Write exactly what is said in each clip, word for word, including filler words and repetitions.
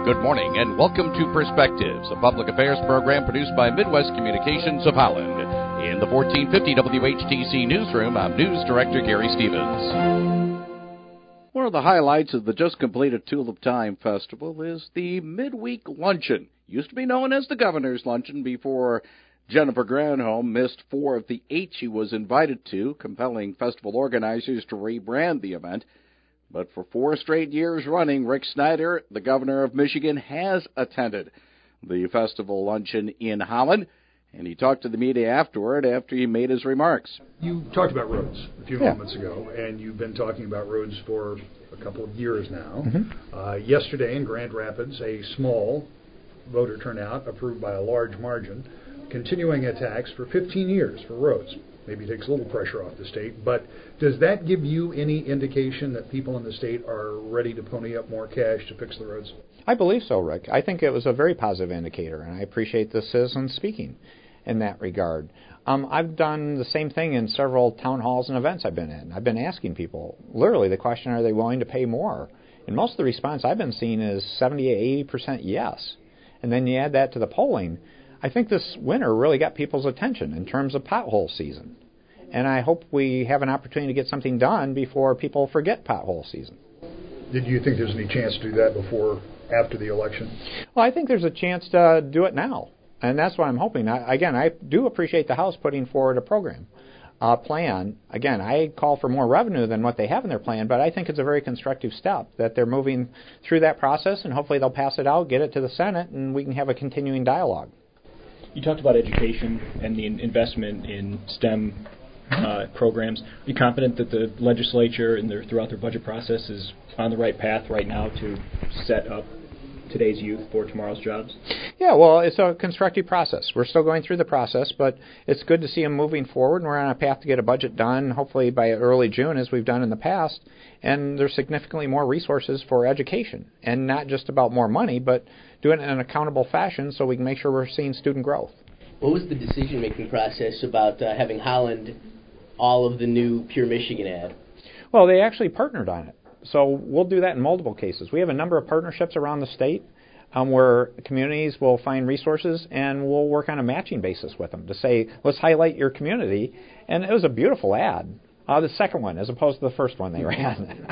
Good morning and welcome to Perspectives, a public affairs program produced by Midwest Communications of Holland. In the fourteen fifty W H T C newsroom, I'm News Director Gary Stevens. One of the highlights of the just completed Tulip Time Festival is the midweek luncheon. Used to be known as the Governor's Luncheon before Jennifer Granholm missed four of the eight she was invited to, compelling festival organizers to rebrand the event. But for four straight years running, Rick Snyder, the governor of Michigan, has attended the festival luncheon in Holland, and he talked to the media afterward after he made his remarks. You talked about roads a few yeah. moments ago, and you've been talking about roads for a couple of years now. Mm-hmm. Uh, yesterday in Grand Rapids, a small voter turnout approved by a large margin, continuing attacks for fifteen years for roads. Maybe takes a little pressure off the state, but does that give you any indication that people in the state are ready to pony up more cash to fix the roads? I believe so, Rick. I think it was a very positive indicator, and I appreciate the citizens speaking in that regard. Um, I've done the same thing in several town halls and events I've been in. I've been asking people, literally, the question, are they willing to pay more? And most of the response I've been seeing is seventy to eighty percent yes. And then you add that to the polling. I think this winter really got people's attention in terms of pothole season. And I hope we have an opportunity to get something done before people forget pothole season. Did you think there's any chance to do that before, after the election? Well, I think there's a chance to do it now. And that's what I'm hoping. I, again, I do appreciate the House putting forward a program, a plan. Again, I call for more revenue than what they have in their plan, but I think it's a very constructive step that they're moving through that process, and hopefully they'll pass it out, get it to the Senate, and we can have a continuing dialogue. You talked about education and the investment in STEM uh, programs. Are you confident that the legislature and their, throughout their budget process is on the right path right now to set up today's youth for tomorrow's jobs? Yeah, well, it's a constructive process. We're still going through the process, but it's good to see them moving forward, and we're on a path to get a budget done, hopefully by early June, as we've done in the past. And there's significantly more resources for education, and not just about more money, but doing it in an accountable fashion so we can make sure we're seeing student growth. What was the decision-making process about uh, having Holland all of the new Pure Michigan ad? Well, they actually partnered on it. So we'll do that in multiple cases. We have a number of partnerships around the state um, where communities will find resources, and we'll work on a matching basis with them to say, let's highlight your community. And it was a beautiful ad, uh, the second one, as opposed to the first one they ran.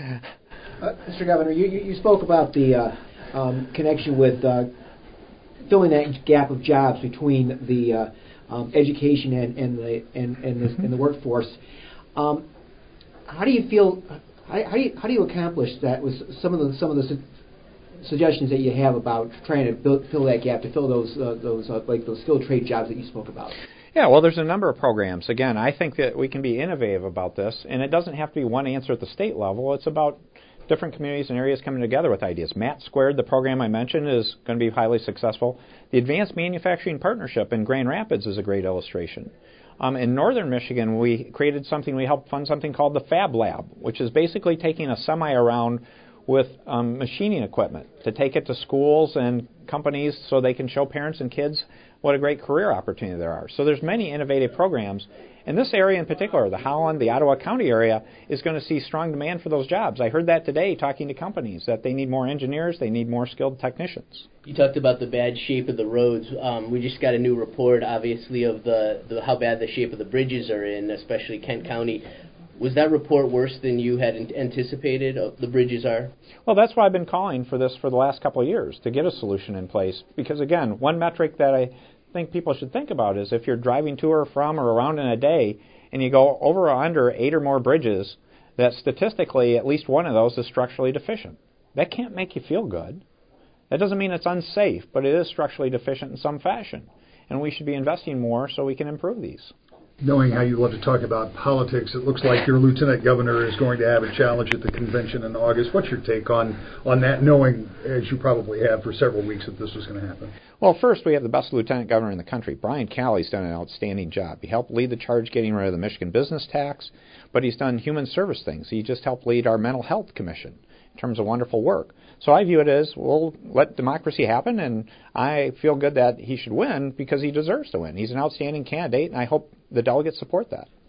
uh, Mister Governor, you, you spoke about the uh, um, connection with uh, filling that gap of jobs between the uh, um, education and, and, the, and, and, the, and the workforce. Um, how do you feel... How, how, do you, how do you accomplish that with some of the some of the su- suggestions that you have about trying to build, fill that gap, to fill those uh, those uh, like those skilled trade jobs that you spoke about? Yeah, well, there's a number of programs. Again, I think that we can be innovative about this, and it doesn't have to be one answer at the state level. It's about different communities and areas coming together with ideas. Matt Squared, the program I mentioned, is going to be highly successful. The Advanced Manufacturing Partnership in Grand Rapids is a great illustration. Um, in northern Michigan, we created something, we helped fund something called the Fab Lab, which is basically taking a semi around with um, machining equipment to take it to schools and companies so they can show parents and kids what a great career opportunity there are. So there's many innovative programs. And this area in particular, the Holland, the Ottawa County area, is going to see strong demand for those jobs. I heard that today talking to companies, that they need more engineers, they need more skilled technicians. You talked about the bad shape of the roads. Um, we just got a new report, obviously, of the, the how bad the shape of the bridges are in, especially Kent County. Was that report worse than you had anticipated uh, the bridges are? Well, that's why I've been calling for this for the last couple of years, to get a solution in place. Because, again, one metric that I think people should think about is if you're driving to or from or around in a day and you go over or under eight or more bridges, that statistically at least one of those is structurally deficient. That can't make you feel good. That doesn't mean it's unsafe, but it is structurally deficient in some fashion. And we should be investing more so we can improve these. Knowing how you love to talk about politics, it looks like your lieutenant governor is going to have a challenge at the convention in August. What's your take on, on that, knowing, as you probably have for several weeks, that this was going to happen? Well, first, we have the best lieutenant governor in the country. Brian Calley's done an outstanding job. He helped lead the charge getting rid of the Michigan business tax, but he's done human service things. He just helped lead our mental health commission in terms of wonderful work. So I view it as, we'll let democracy happen, and I feel good that he should win because he deserves to win. He's an outstanding candidate, and I hope the delegates support that.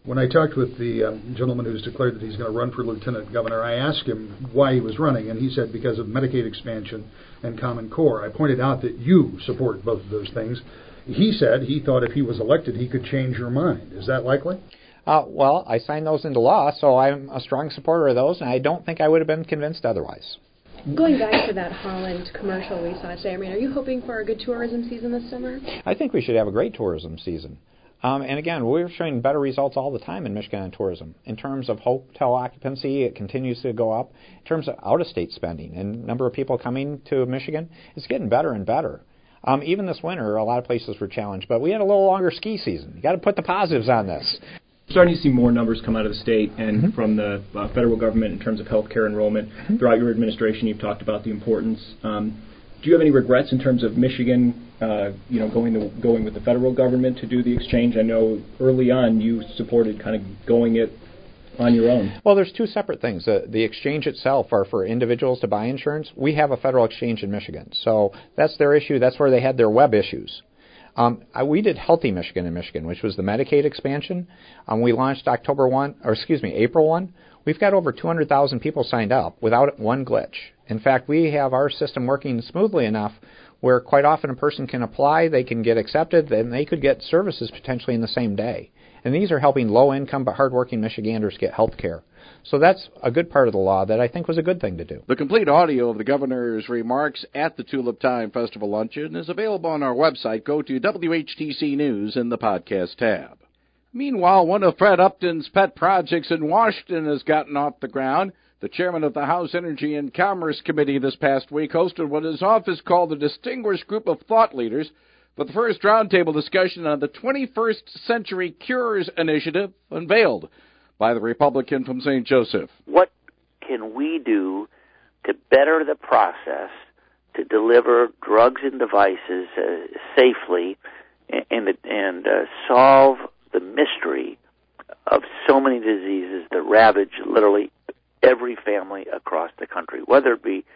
When I talked with the um, gentleman who's declared that he's going to run for lieutenant governor, I asked him why he was running, and he said because of Medicaid expansion and Common Core. I pointed out that you support both of those things. He said he thought if he was elected, he could change your mind. Is that likely? Uh, well, I signed those into law, so I'm a strong supporter of those, and I don't think I would have been convinced otherwise. Going back to that Holland commercial we saw today, I mean, are you hoping for a good tourism season this summer? I think we should have a great tourism season. Um, and again, we're showing better results all the time in Michigan on tourism. In terms of hotel occupancy, it continues to go up. In terms of out-of-state spending and number of people coming to Michigan, it's getting better and better. Um, even this winter, a lot of places were challenged, but we had a little longer ski season. You got to put the positives on this. Starting to see more numbers come out of the state and mm-hmm. from the uh, federal government in terms of health care enrollment. Mm-hmm. Throughout your administration, you've talked about the importance. Um, do you have any regrets in terms of Michigan, uh, you know, going the, going with the federal government to do the exchange? I know early on you supported kind of going it on your own. Well, there's two separate things. Uh, the exchange itself are for individuals to buy insurance. We have a federal exchange in Michigan, so that's their issue. That's where they had their web issues. Um, I, we did Healthy Michigan in Michigan, which was the Medicaid expansion. Um, we launched October first, or excuse me, April first. We've got over two hundred thousand people signed up without one glitch. In fact, we have our system working smoothly enough where quite often a person can apply, they can get accepted, and they could get services potentially in the same day. And these are helping low-income but hardworking Michiganders get health care. So that's a good part of the law that I think was a good thing to do. The complete audio of the governor's remarks at the Tulip Time Festival Luncheon is available on our website. Go to W H T C News in the podcast tab. Meanwhile, one of Fred Upton's pet projects in Washington has gotten off the ground. The chairman of the House Energy and Commerce Committee this past week hosted what his office called a distinguished group of thought leaders for the first roundtable discussion on the twenty-first Century Cures Initiative unveiled by the Republican from Saint Joseph. What can we do to better the process to deliver drugs and devices uh, safely and, and uh, solve the mystery of so many diseases that ravage literally every family across the country, whether it be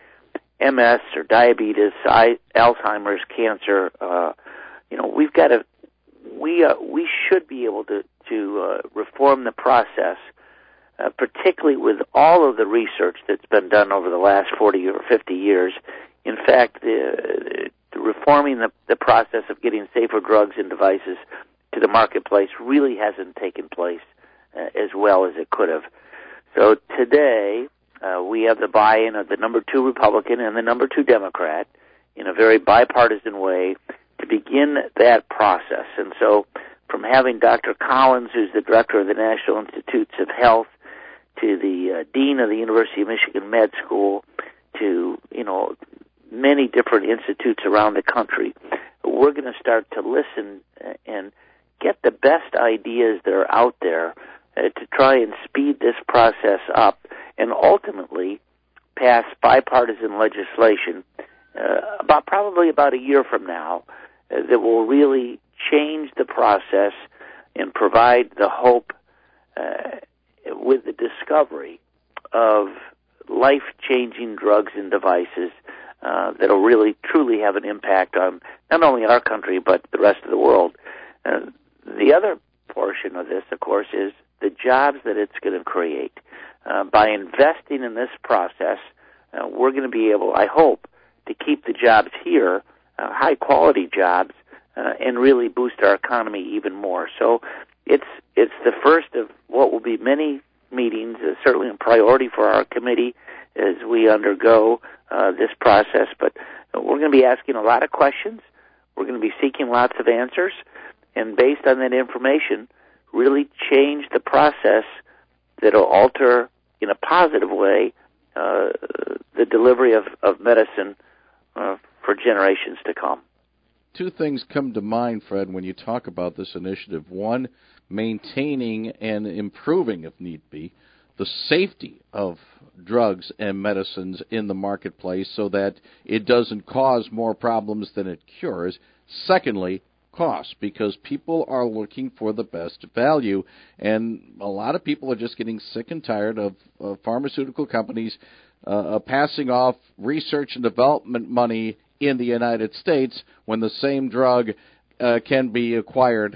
M S or diabetes, I, Alzheimer's, cancer. Uh, you know, we've got to, we uh, we should be able to to uh, reform the process, uh, particularly with all of the research that's been done over the last forty or fifty years. In fact, the, the reforming the, the process of getting safer drugs and devices to the marketplace really hasn't taken place uh, as well as it could have. So today, uh, we have the buy-in of the number two Republican and the number two Democrat in a very bipartisan way to begin that process. And so from having Doctor Collins, who's the director of the National Institutes of Health, to the uh, dean of the University of Michigan Med School, to, you know, many different institutes around the country, we're going to start to listen and get the best ideas that are out there uh, to try and speed this process up and ultimately pass bipartisan legislation uh, about probably about a year from now uh, that will really change the process and provide the hope uh, with the discovery of life-changing drugs and devices uh, that will really truly have an impact on not only our country but the rest of the world. Uh, the other portion of this, of course, is the jobs that it's going to create. Uh, by investing in this process, uh, we're going to be able, I hope, to keep the jobs here, uh, high-quality jobs, uh, and really boost our economy even more. So it's it's the first of what will be many meetings, uh, certainly a priority for our committee as we undergo uh, this process. But we're going to be asking a lot of questions. We're going to be seeking lots of answers. And based on that information, really change the process that will alter in a positive way uh, the delivery of, of medicine uh, for generations to come. Two things come to mind, Fred, when you talk about this initiative. One, maintaining and improving, if need be, the safety of drugs and medicines in the marketplace so that it doesn't cause more problems than it cures. Secondly, cost, because people are looking for the best value, and a lot of people are just getting sick and tired of uh, pharmaceutical companies uh, passing off research and development money in the United States when the same drug uh, can be acquired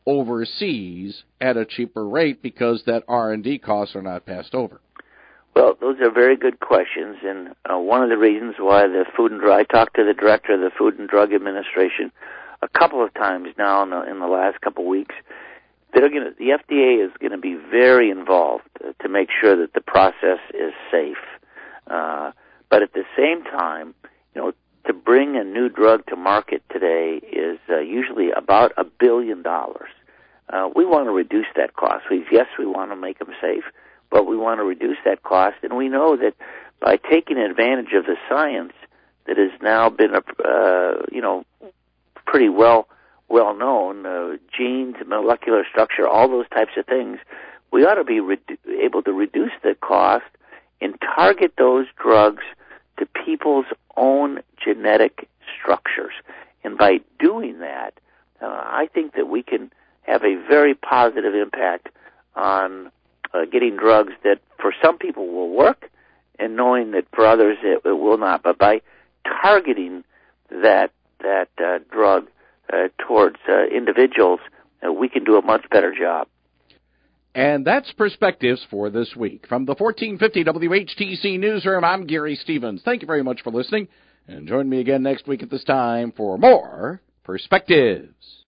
overseas at a cheaper rate because that R and D costs are not passed over? Well, those are very good questions, and uh, one of the reasons why the Food and Drug, I talked to the director of the Food and Drug Administration a couple of times now in the, in the last couple of weeks. They're going to, the F D A is going to be very involved uh, to make sure that the process is safe. Uh, but at the same time, you know, to bring a new drug to market today is uh, usually about a billion dollars. Uh, we want to reduce that cost. We, yes, we want to make them safe, but we want to reduce that cost. And we know that by taking advantage of the science that has now been, uh, you know, pretty well well known, uh, genes, molecular structure, all those types of things, we ought to be redu- able to reduce the cost and target those drugs to people's own genetic structures. And by doing that, uh, I think that we can have a very positive impact on uh, getting drugs that for some people will work and knowing that for others it, it will not. But by targeting that that uh, drug uh, towards uh, individuals, uh, we can do a much better job. And that's Perspectives for this week. From the fourteen fifty W H T C Newsroom, I'm Gary Stevens. Thank you very much for listening, and join me again next week at this time for more Perspectives.